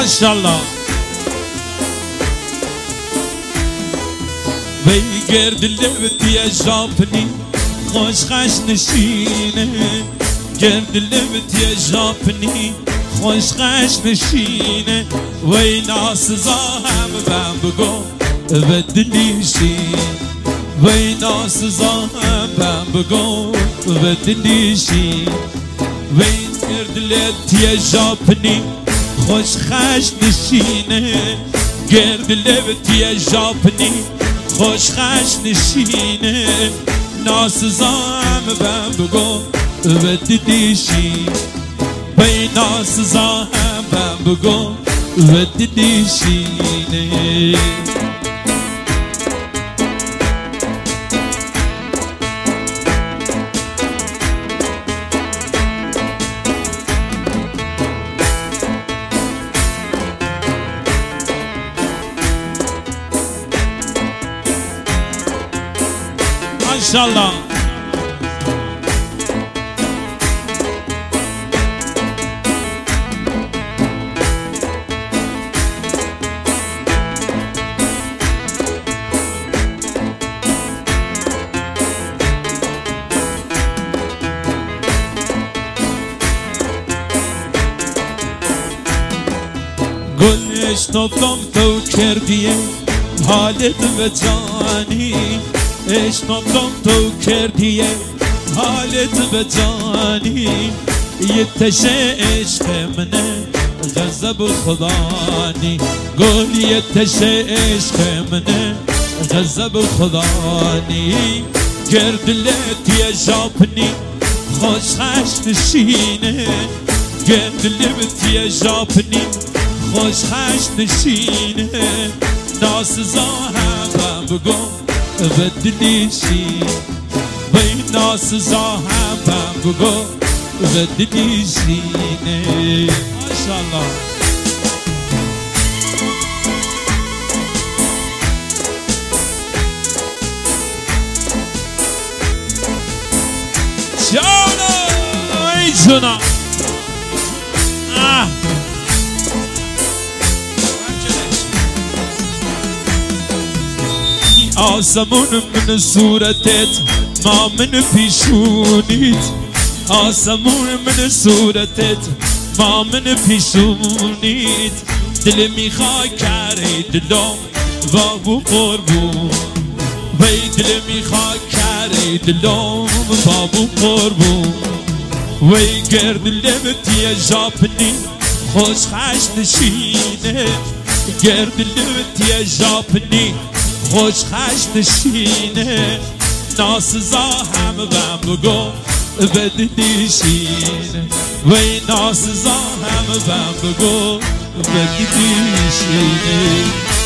ماشاءالله وی گرد لبتی جاپنی خوش خش نشینه گرد لبتی جاپنی خوش خش نشینه وی ناسزا هم بم بگو و دلیشین وی ناسزا هم بم بگو و دلیشین وی گرد لبتی جاپنی خوش خش نشینه گرد لبتی جاپنی خوش خش نشینه ناسزام بم بگو و دیدیشی بی ناسزام بم بگو و دیدیشینه ماشاءالله گلش نبدم تو کردیه حالت و جانی اشنبدم تو کردیه حالت به جانی یه تشه عشق منه غضب خدانی گل یه تشه عشق منه غضب خدانی گرد لبتی جاپنی خوش خش نشینه گرد لبتی جاپنی خوش خش نشینه ناسزا هم بگو و دلیشی بی ناسزا هم بم بگو و دلیشینه ماشاءالله جانا ای جنا آسمون من صورتت ما من پیشونیت آسمون من صورتت ما من پیشونیت دل میخوای کاری دلم بابو قربون وی دل میخوای کاری دلم بابو قربون وی گرد لبتی جاپنی خوش خش نشینه گرد لبتی جاپنی خوش خش نشینه ناسزا هم بم بگو و دیدیشینه وی ناسزا هم بم بگو و دیدیشینه